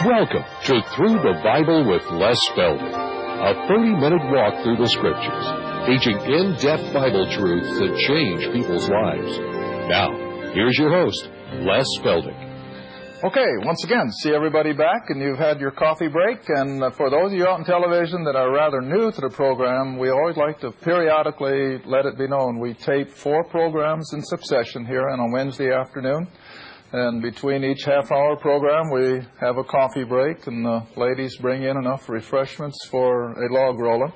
Welcome to Through the Bible with Les Feldick, a 30-minute walk through the Scriptures, teaching in-depth Bible truths that change people's lives. Now, here's your host, Les Feldick. Okay, once again, see everybody back, and you've had your coffee break. And for those of you out on television that are rather new to the program, we always like to periodically let it be known. We tape 4 programs in succession here on a Wednesday afternoon. And between each half-hour program, we have a coffee break, and the ladies bring in enough refreshments for a log rolling.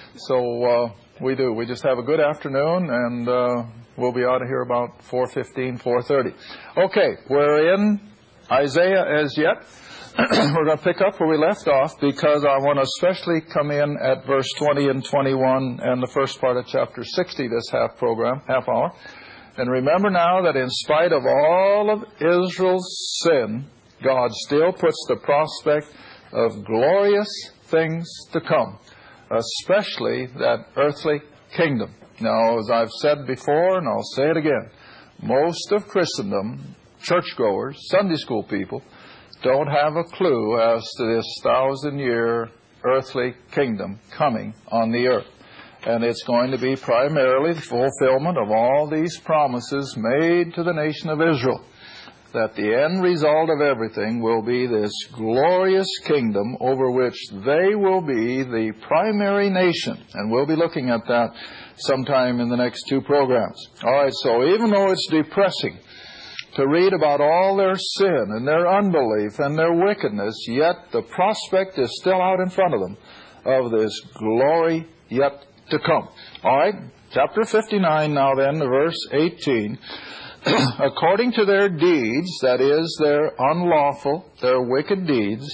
So we do. We just have a good afternoon, and we'll be out of here about 4:15, 4:30. Okay, we're in Isaiah as yet. We're going to pick up where we left off because I want to especially come in at verse 20 and 21 and the first part of chapter 60 this half hour. And remember now that in spite of all of Israel's sin, God still puts the prospect of glorious things to come, especially that earthly kingdom. Now, as I've said before, and I'll say it again, most of Christendom, churchgoers, Sunday school people, don't have a clue as to this 1,000-year earthly kingdom coming on the earth. And it's going to be primarily the fulfillment of all these promises made to the nation of Israel, that the end result of everything will be this glorious kingdom over which they will be the primary nation. And we'll be looking at that sometime in the next 2 programs. All right, so even though it's depressing to read about all their sin and their unbelief and their wickedness, yet the prospect is still out in front of them of this glory yet to come. All right, chapter 59 now then, verse 18. According to their deeds, that is, their unlawful, their wicked deeds,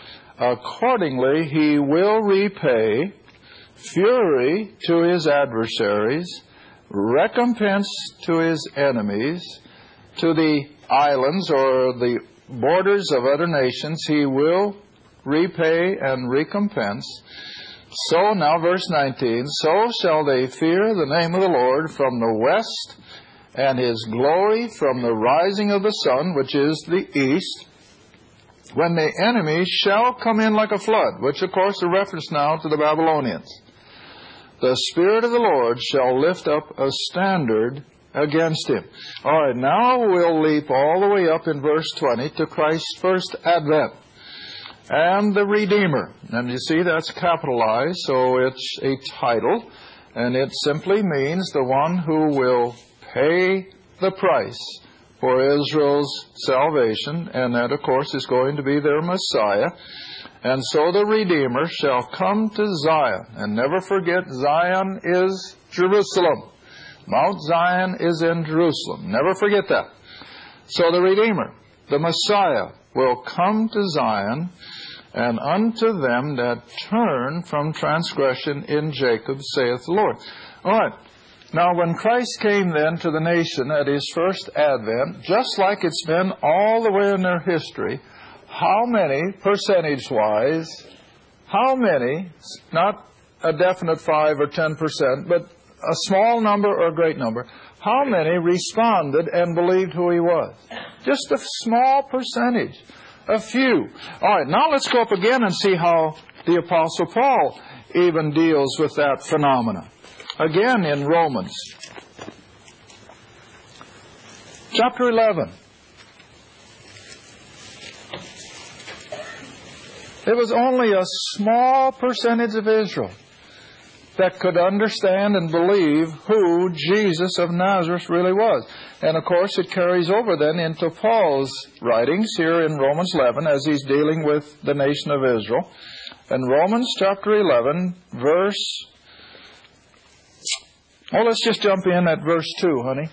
accordingly he will repay fury to his adversaries, recompense to his enemies, to the islands or the borders of other nations he will repay and recompense. So, now verse 19, so shall they fear the name of the Lord from the west, and his glory from the rising of the sun, which is the east, when the enemy shall come in like a flood, which of course is a reference now to the Babylonians. The Spirit of the Lord shall lift up a standard against him. All right, now we'll leap all the way up in verse 20 to Christ's first advent. And the Redeemer. And you see that's capitalized, so it's a title. And it simply means the one who will pay the price for Israel's salvation. And that, of course, is going to be their Messiah. And so the Redeemer shall come to Zion. And never forget, Zion is Jerusalem. Mount Zion is in Jerusalem. Never forget that. So the Redeemer, the Messiah, will come to Zion, and unto them that turn from transgression in Jacob, saith the Lord. All right. Now, when Christ came then to the nation at his first advent, just like it's been all the way in their history, how many, percentage-wise, how many, not a definite 5 or 10%, but a small number or a great number, how many responded and believed who he was? Just a small percentage. A few. All right, now let's go up again and see how the Apostle Paul even deals with that phenomena. Again in Romans. Chapter 11. It was only a small percentage of Israel that could understand and believe who Jesus of Nazareth really was. And of course it carries over then into Paul's writings here in Romans 11 as he's dealing with the nation of Israel. And Romans chapter 11 verse... Well, let's just jump in at verse 2, honey.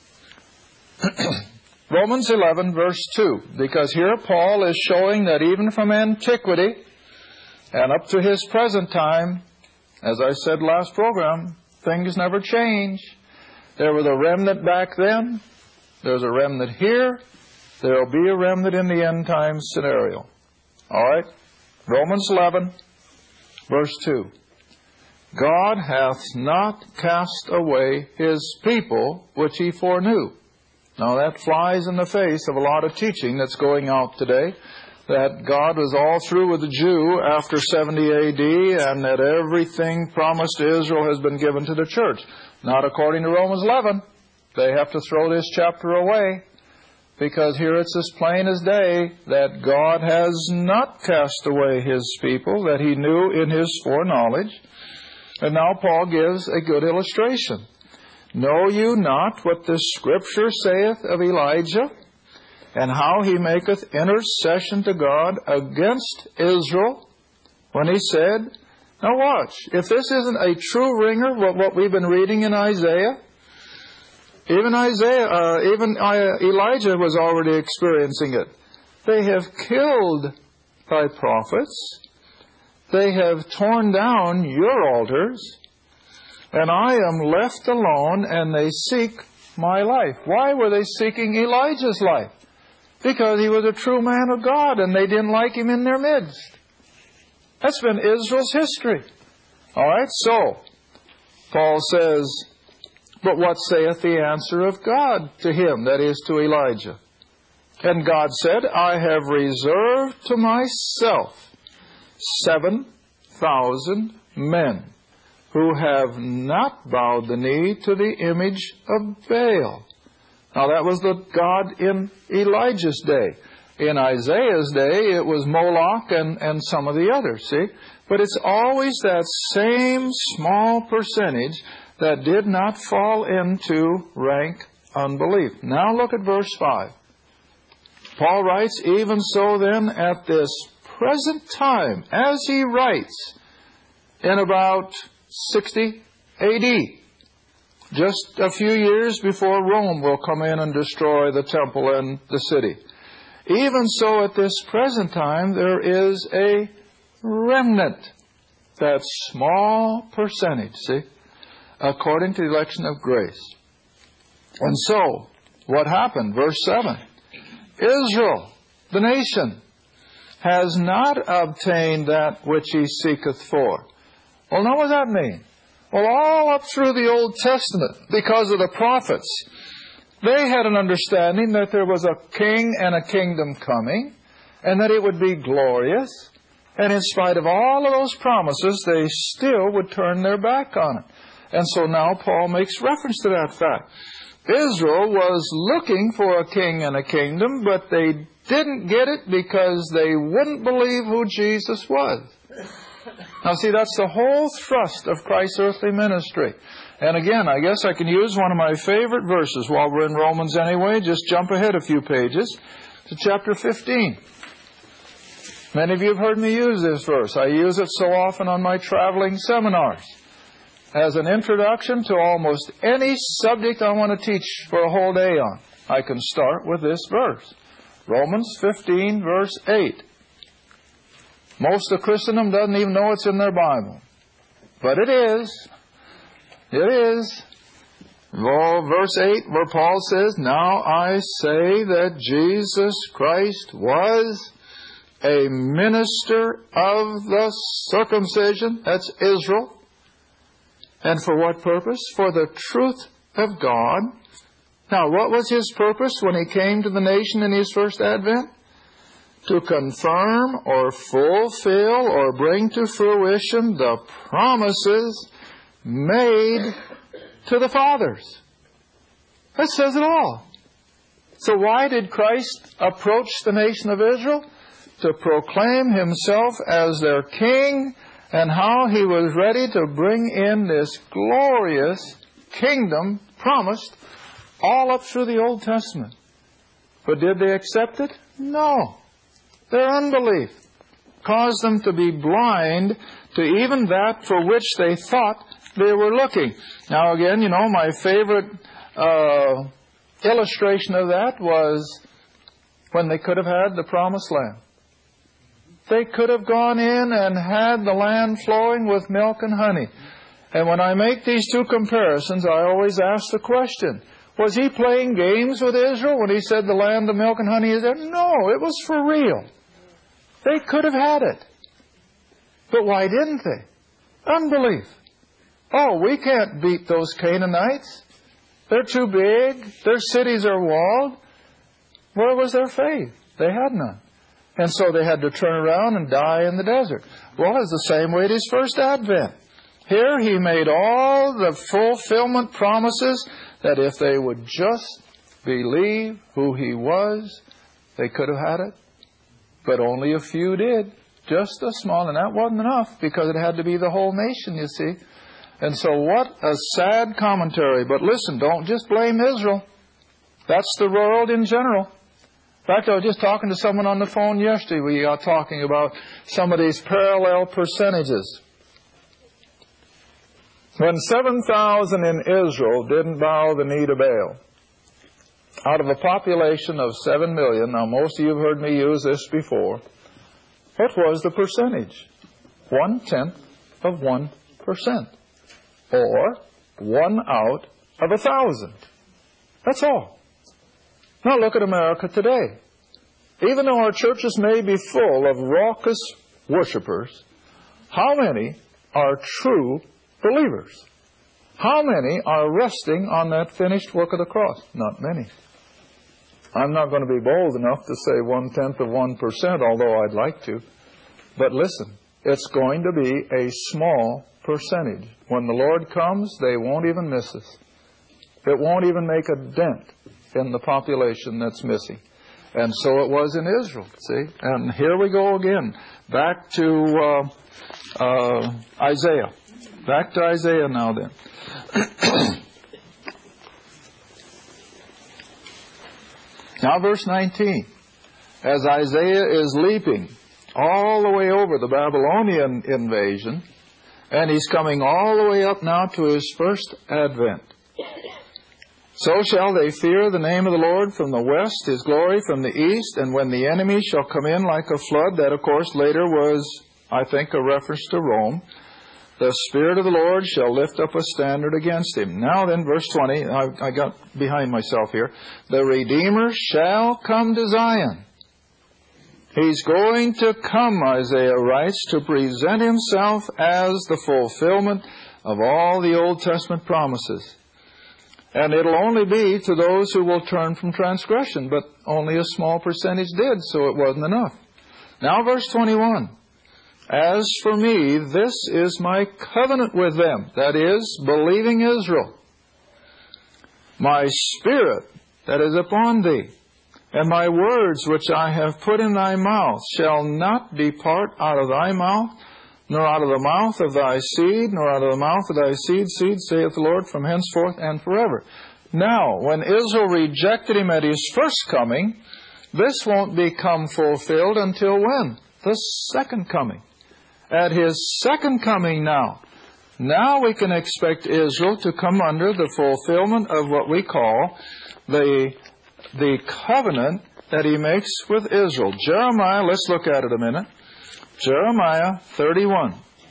Romans 11 verse 2. Because here Paul is showing that even from antiquity and up to his present time, as I said last program, things never change. There was a remnant back then. There's a remnant here. There will be a remnant in the end time scenario. All right? Romans 11, verse 2. God hath not cast away his people which he foreknew. Now that flies in the face of a lot of teaching that's going out today that God was all through with the Jew after 70 A.D. and that everything promised to Israel has been given to the church. Not according to Romans 11. They have to throw this chapter away, because here it's as plain as day that God has not cast away His people that He knew in His foreknowledge. And now Paul gives a good illustration. Know you not what the Scripture saith of Elijah, and how he maketh intercession to God against Israel, when he said, now watch, if this isn't a true ringer, what we've been reading in Isaiah, even Elijah was already experiencing it. They have killed thy prophets, they have torn down your altars, and I am left alone, and they seek my life. Why were they seeking Elijah's life? Because he was a true man of God, and they didn't like him in their midst. That's been Israel's history. All right, so Paul says, but what saith the answer of God to him, that is, to Elijah? And God said, I have reserved to myself 7,000 men who have not bowed the knee to the image of Baal. Now that was the God in Elijah's day. In Isaiah's day, it was Moloch and some of the others, see? But it's always that same small percentage that did not fall into rank unbelief. Now look at verse 5. Paul writes, even so then at this present time, as he writes, in about 60 A.D., just a few years before Rome will come in and destroy the temple and the city. Even so, at this present time, there is a remnant, that small percentage, see, according to the election of grace. And so, what happened? Verse 7. Israel, the nation, has not obtained that which he seeketh for. Well, now what does that mean? Well, all up through the Old Testament, because of the prophets, they had an understanding that there was a king and a kingdom coming, and that it would be glorious. And in spite of all of those promises, they still would turn their back on it. And so now Paul makes reference to that fact. Israel was looking for a king and a kingdom, but they didn't get it because they wouldn't believe who Jesus was. Now see, that's the whole thrust of Christ's earthly ministry. And again, I guess I can use one of my favorite verses while we're in Romans anyway. Just jump ahead a few pages to chapter 15. Many of you have heard me use this verse. I use it so often on my traveling seminars as an introduction to almost any subject I want to teach for a whole day on. I can start with this verse. Romans 15, verse 8. Most of Christendom doesn't even know it's in their Bible. But it is. It is. Well, verse 8, where Paul says, now I say that Jesus Christ was a minister of the circumcision, that's Israel. And for what purpose? For the truth of God. Now, what was his purpose when he came to the nation in his first advent? To confirm or fulfill or bring to fruition the promises made to the fathers. That says it all. So why did Christ approach the nation of Israel? To proclaim himself as their king, and how he was ready to bring in this glorious kingdom promised all up through the Old Testament. But did they accept it? No. Their unbelief caused them to be blind to even that for which they thought they were looking. Now again, you know, my favorite illustration of that was when they could have had the promised land. They could have gone in and had the land flowing with milk and honey. And when I make these two comparisons, I always ask the question, was he playing games with Israel when he said the land of milk and honey is there? No, it was for real. They could have had it. But why didn't they? Unbelief. Oh, we can't beat those Canaanites. They're too big. Their cities are walled. Where was their faith? They had none. And so they had to turn around and die in the desert. Well, it's the same way at His first advent. Here He made all the fulfillment promises that if they would just believe who He was, they could have had it. But only a few did. Just a small, and that wasn't enough because it had to be the whole nation, you see. And so what a sad commentary. But listen, don't just blame Israel. That's the world in general. In fact, I was just talking to someone on the phone yesterday. We are talking about some of these parallel percentages. When 7,000 in Israel didn't bow the knee to Baal, out of a population of 7 million, now most of you have heard me use this before, what was the percentage? 1/10 of 1%. Or 1 out of 1,000. That's all. Now look at America today. Even though our churches may be full of raucous worshipers, how many are true believers? How many are resting on that finished work of the cross? Not many. I'm not going to be bold enough to say 1/10 of 1%, although I'd like to. But listen, it's going to be a small percentage. When the Lord comes, they won't even miss us. It won't even make a dent in the population that's missing. And so it was in Israel, see? And here we go again. Back to Isaiah. Back to Isaiah now then. Now verse 19. As Isaiah is leaping all the way over the Babylonian invasion, and he's coming all the way up now to his first advent. So shall they fear the name of the Lord from the west, His glory from the east, and when the enemy shall come in like a flood, that of course later was, I think, a reference to Rome, the Spirit of the Lord shall lift up a standard against him. Now then, verse 20, I got behind myself here. The Redeemer shall come to Zion. He's going to come, Isaiah writes, to present Himself as the fulfillment of all the Old Testament promises. And it'll only be to those who will turn from transgression, but only a small percentage did, so it wasn't enough. Now verse 21. As for me, this is my covenant with them, that is, believing Israel. My spirit that is upon thee, and my words which I have put in thy mouth shall not depart out of thy mouth, nor out of the mouth of thy seed, nor out of the mouth of thy seed, saith the Lord, from henceforth and forever. Now, when Israel rejected Him at His first coming, this won't become fulfilled until when? The second coming. At His second coming now we can expect Israel to come under the fulfillment of what we call the covenant that He makes with Israel. Jeremiah, let's look at it a minute. Jeremiah 31.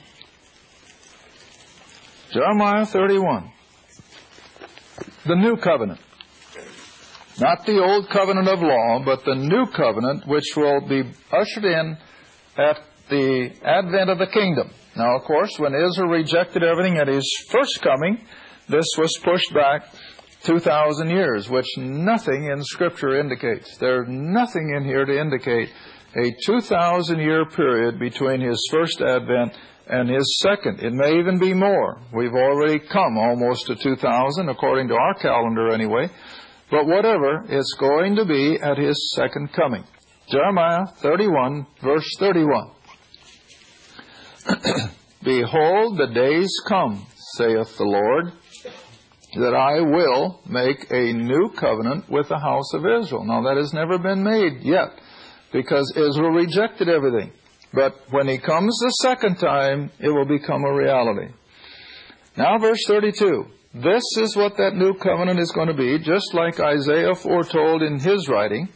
Jeremiah 31. The new covenant. Not the old covenant of law, but the new covenant which will be ushered in at the advent of the kingdom. Now, of course, when Israel rejected everything at His first coming, this was pushed back 2,000 years, which nothing in Scripture indicates. There's nothing in here to indicate a 2,000-year period between His first advent and His second. It may even be more. We've already come almost to 2,000, according to our calendar anyway. But whatever, it's going to be at His second coming. Jeremiah 31, verse 31. Behold, the days come, saith the Lord, that I will make a new covenant with the house of Israel. Now, that has never been made yet, because Israel rejected everything. But when He comes the second time, it will become a reality. Now, verse 32. This is what that new covenant is going to be, just like Isaiah foretold in his writing.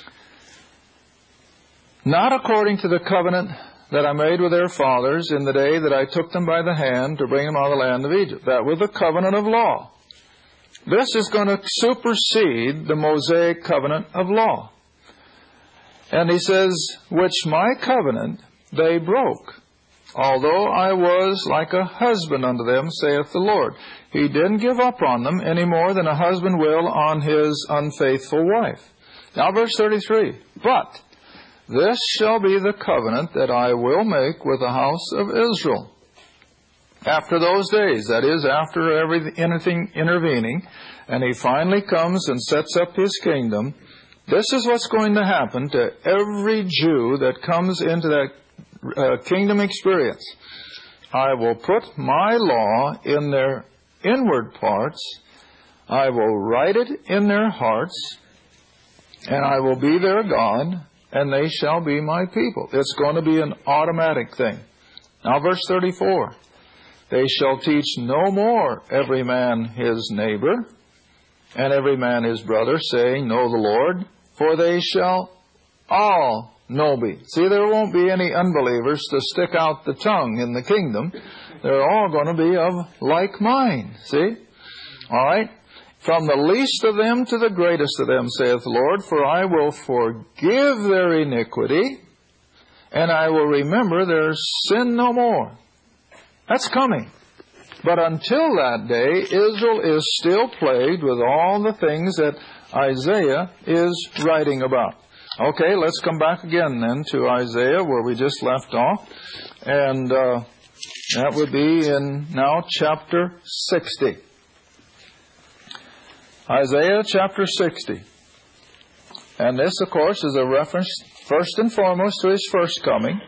Not according to the covenant that I made with their fathers in the day that I took them by the hand to bring them out of the land of Egypt. That was the covenant of law. This is going to supersede the Mosaic covenant of law. And he says, which my covenant they broke, although I was like a husband unto them, saith the Lord. He didn't give up on them any more than a husband will on his unfaithful wife. Now verse 33, but This shall be the covenant that I will make with the house of Israel. After those days, that is, after anything intervening, and he finally comes and sets up his kingdom, this is what's going to happen to every Jew that comes into that kingdom experience. I will put my law in their inward parts, I will write it in their hearts, and I will be their God, and they shall be my people. It's going to be an automatic thing. Now verse 34. They shall teach no more every man his neighbor, and every man his brother, saying, Know the Lord, for they shall all know me. See, there won't be any unbelievers to stick out the tongue in the kingdom. They're all going to be of like mind. See? All right? From the least of them to the greatest of them, saith the Lord, for I will forgive their iniquity, and I will remember their sin no more. That's coming. But until that day, Israel is still plagued with all the things that Isaiah is writing about. Okay, let's come back again then to Isaiah where we just left off. And that would be in now chapter 60. Isaiah chapter 60. And this, of course, is a reference first and foremost to His first coming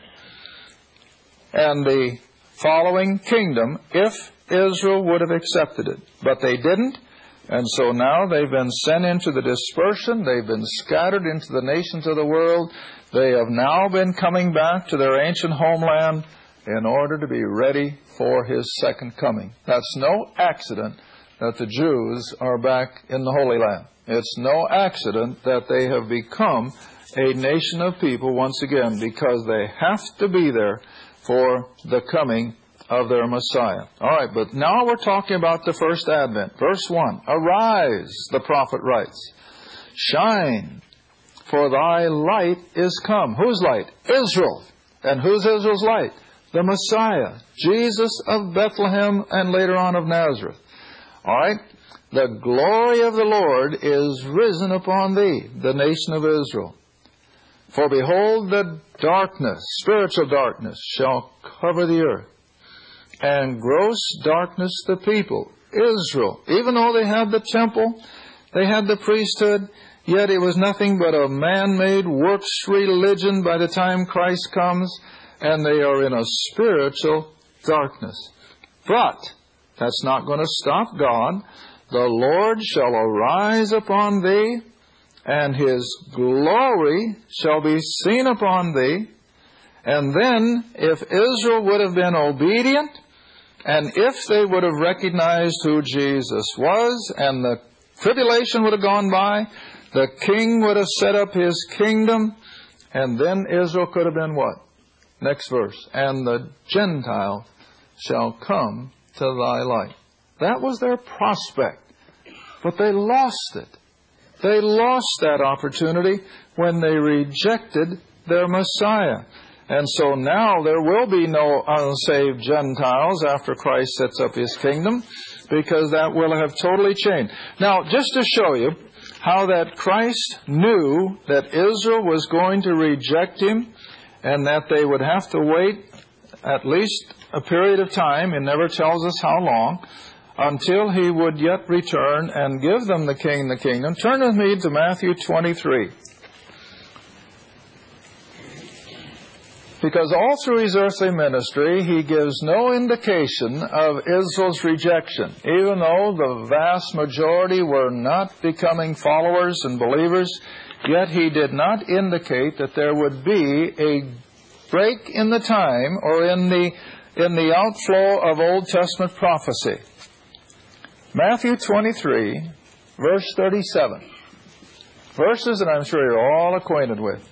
and the following kingdom if Israel would have accepted it. But they didn't, and so now they've been sent into the dispersion. They've been scattered into the nations of the world. They have now been coming back to their ancient homeland in order to be ready for His second coming. That's no accident that the Jews are back in the Holy Land. It's no accident that they have become a nation of people once again, because they have to be there for the coming of their Messiah. All right, but now we're talking about the first advent. Verse 1, Arise, the prophet writes, Shine, for thy light is come. Whose light? Israel. And who's Israel's light? The Messiah, Jesus of Bethlehem and later on of Nazareth. All right? The glory of the Lord is risen upon thee, the nation of Israel. For behold, the darkness, spiritual darkness, shall cover the earth, and gross darkness the people. Israel, even though they had the temple, they had the priesthood, yet it was nothing but a man-made works religion by the time Christ comes, and they are in a spiritual darkness. But that's not going to stop God. The Lord shall arise upon thee, and His glory shall be seen upon thee. And then, if Israel would have been obedient, and if they would have recognized who Jesus was, and the tribulation would have gone by, the king would have set up his kingdom, and then Israel could have been what? Next verse. And the Gentile shall come to thy light. That was their prospect. But they lost it. They lost that opportunity when they rejected their Messiah. And so now there will be no unsaved Gentiles after Christ sets up His kingdom, because that will have totally changed. Now, just to show you how that Christ knew that Israel was going to reject Him and that they would have to wait at least a period of time, it never tells us how long, until He would yet return and give them the king, the kingdom. Turn with me to Matthew 23. Because all through His earthly ministry, He gives no indication of Israel's rejection. Even though the vast majority were not becoming followers and believers, yet He did not indicate that there would be a break in the time or in the outflow of Old Testament prophecy. Matthew 23, verse 37. Verses that I'm sure you're all acquainted with.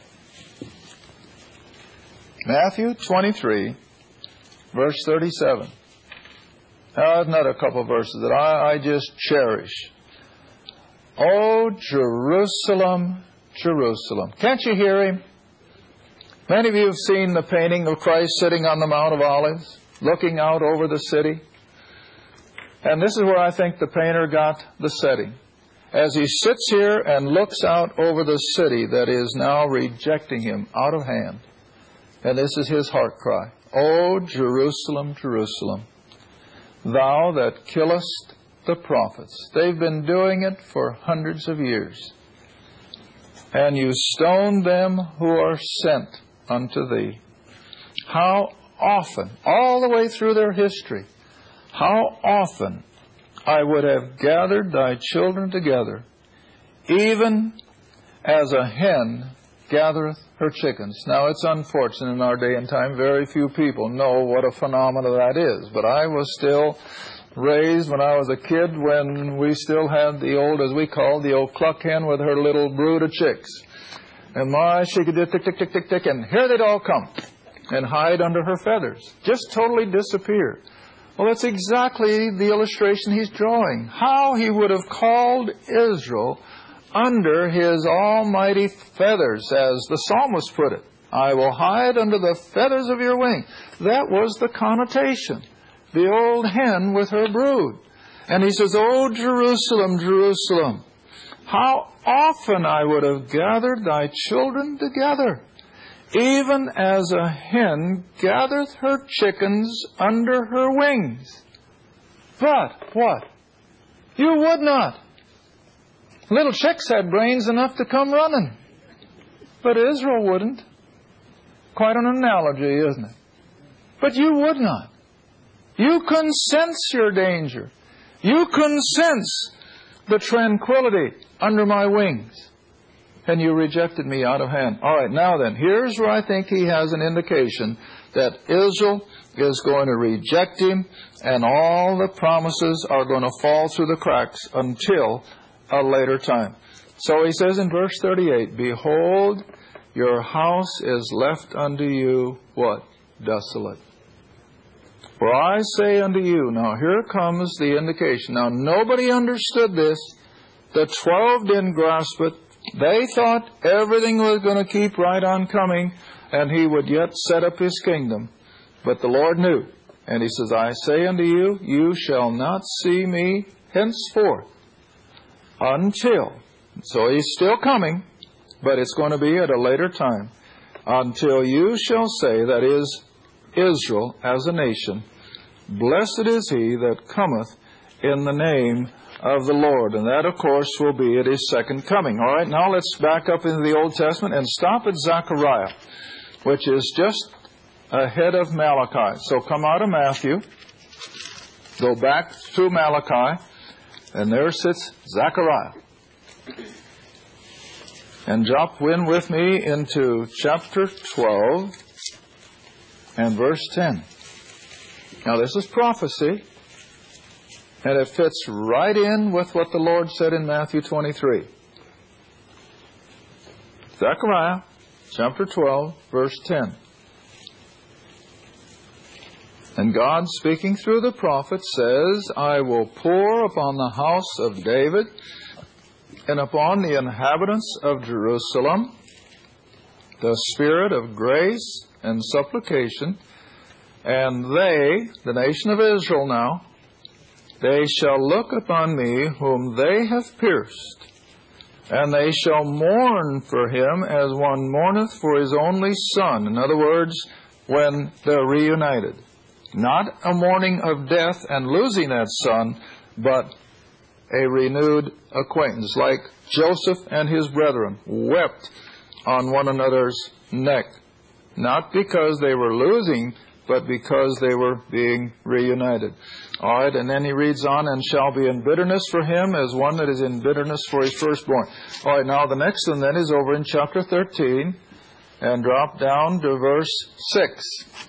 Matthew 23, verse 37. Now, another couple of verses that I just cherish. Oh, Jerusalem, Jerusalem. Can't you hear Him? Many of you have seen the painting of Christ sitting on the Mount of Olives, looking out over the city. And this is where I think the painter got the setting. as he sits here and looks out over the city that is now rejecting him out of hand. And this is his heart cry. O Jerusalem, Jerusalem, thou that killest the prophets. They've been doing it for hundreds of years. And you stone them who are sent unto thee. How often, all the way through their history, how often I would have gathered thy children together, even as a hen gathereth her chickens. Now, it's unfortunate in our day and time, very few people know what a phenomenon that is. But I was still raised when I was a kid when we still had the old, as we called, the old cluck hen with her little brood of chicks. And my, she could do tick, tick, tick, tick, tick, and here they'd all come and hide under her feathers. Just totally disappear. Well, that's exactly the illustration he's drawing. How he would have called Israel under his almighty feathers, as the psalmist put it. I will hide under the feathers of your wing. That was the connotation. The old hen with her brood. And he says, O Jerusalem, Jerusalem, how often I would have gathered thy children together, even as a hen gathereth her chickens under her wings. But, what? You would not. Little chicks had brains enough to come running. But Israel wouldn't. Quite an analogy, isn't it? But you would not. You can sense your danger. You can sense the tranquility under my wings. And you rejected me out of hand. All right, now then, here's where I think he has an indication that Israel is going to reject him, and all the promises are going to fall through the cracks until a later time. So he says in verse 38, Behold, your house is left unto you, what? Desolate. For I say unto you, now here comes the indication. Now nobody understood this. The 12 didn't grasp it. They thought everything was going to keep right on coming, and he would yet set up his kingdom. But the Lord knew. And he says, I say unto you, you shall not see me henceforth until. So he's still coming, but it's going to be at a later time. Until you shall say, that is, Israel as a nation, blessed is he that cometh in the name of the Lord. And that, of course, will be at his second coming. All right, now let's back up into the Old Testament and stop at Zechariah, which is just ahead of Malachi. So come out of Matthew, go back through Malachi, and there sits Zechariah. And drop in with me into chapter 12 and verse 10. Now this is prophecy, and it fits right in with what the Lord said in Matthew 23. Zechariah chapter 12, verse 10. And God, speaking through the prophet, says, I will pour upon the house of David and upon the inhabitants of Jerusalem the spirit of grace and supplication, and they, the nation of Israel now, they shall look upon me whom they have pierced, and they shall mourn for him as one mourneth for his only son. In other words, when they're reunited. Not a mourning of death and losing that son, but a renewed acquaintance, like Joseph and his brethren wept on one another's neck, not because they were losing, but because they were being reunited. All right, and then he reads on, and shall be in bitterness for him as one that is in bitterness for his firstborn. All right, now the next one then is over in chapter 13, and drop down to verse 6.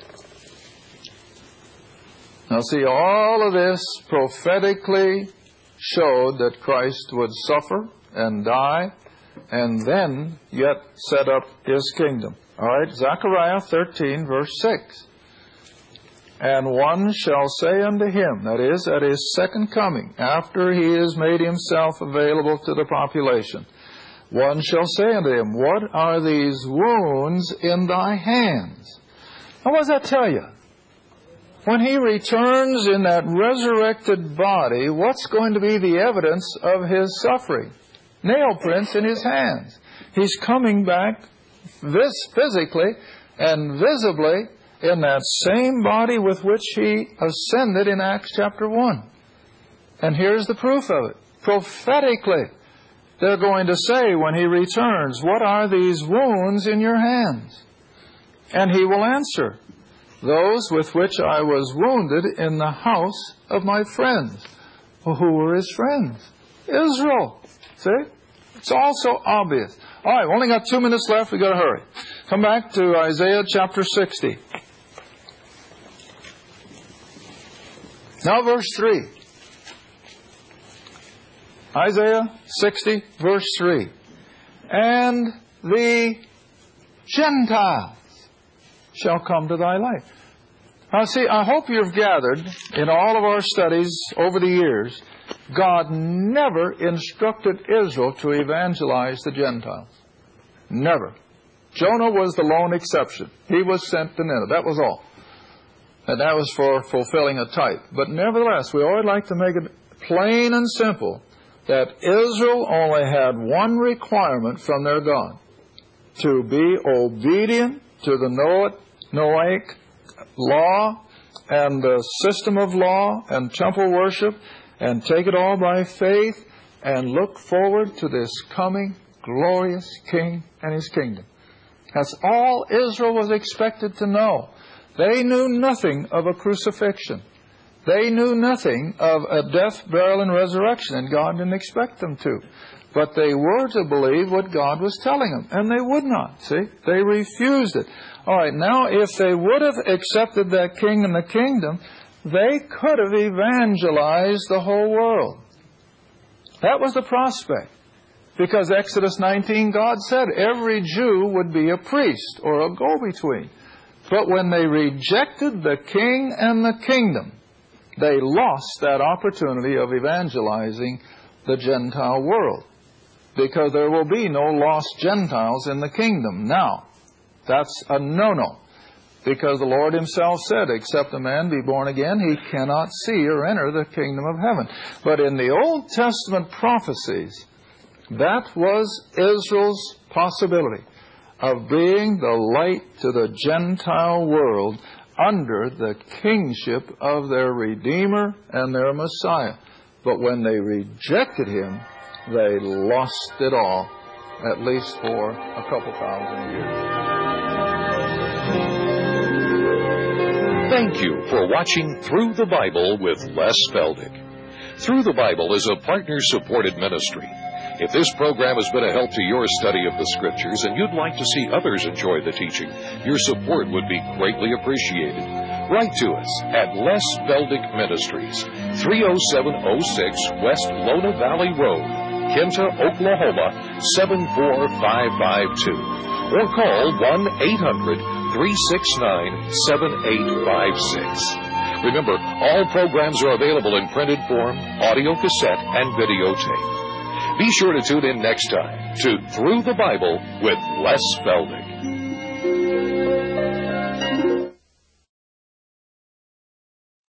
Now see, all of this prophetically showed that Christ would suffer and die and then yet set up his kingdom. All right, Zechariah 13, verse 6. And one shall say unto him, that is, at his second coming, after he has made himself available to the population, one shall say unto him, what are these wounds in thy hands? Now what does that tell you? When He returns in that resurrected body, what's going to be the evidence of His suffering? Nail prints in His hands. He's coming back physically and visibly in that same body with which He ascended in Acts chapter 1. And here's the proof of it. Prophetically, they're going to say when He returns, "What are these wounds in your hands?" And He will answer, "Those with which I was wounded in the house of my friends." Well, who were His friends? Israel. See? It's all so obvious. All right, we've only got 2 minutes left. We've got to hurry. Come back to Isaiah chapter 60. Now verse 3. Isaiah 60, verse 3. "And the Gentiles shall come to thy light." Now see, I hope you've gathered in all of our studies over the years, God never instructed Israel to evangelize the Gentiles. Never. Jonah was the lone exception. He was sent to Nineveh. That was all. And that was for fulfilling a type. But nevertheless, we always like to make it plain and simple that Israel only had one requirement from their God: to be obedient to the Noahic law and the system of law and temple worship, and take it all by faith and look forward to this coming glorious King and His kingdom. That's all Israel was expected to know. They knew nothing of a crucifixion. They knew nothing of a death, burial, and resurrection, and God didn't expect them to. But they were to believe what God was telling them, and they would not. See? They refused it. All right, now if they would have accepted that King and the kingdom, they could have evangelized the whole world. That was the prospect. Because Exodus 19, God said every Jew would be a priest or a go-between. But when they rejected the King and the kingdom, they lost that opportunity of evangelizing the Gentile world. Because there will be no lost Gentiles in the kingdom now. That's a no-no. Because the Lord Himself said, except a man be born again, he cannot see or enter the kingdom of heaven. But in the Old Testament prophecies, that was Israel's possibility of being the light to the Gentile world under the kingship of their Redeemer and their Messiah. But when they rejected Him, they lost it all, at least for a couple thousand years. Thank you for watching Through the Bible with Les Feldick. Through the Bible is a partner-supported ministry. If this program has been a help to your study of the Scriptures and you'd like to see others enjoy the teaching, your support would be greatly appreciated. Write to us at Les Feldick Ministries, 30706 West Lona Valley Road, Kinta, Oklahoma, 74552. Or call 1-800-369-7856. Remember, all programs are available in printed form, audio cassette, and videotape. Be sure to tune in next time to Through the Bible with Les Feldick.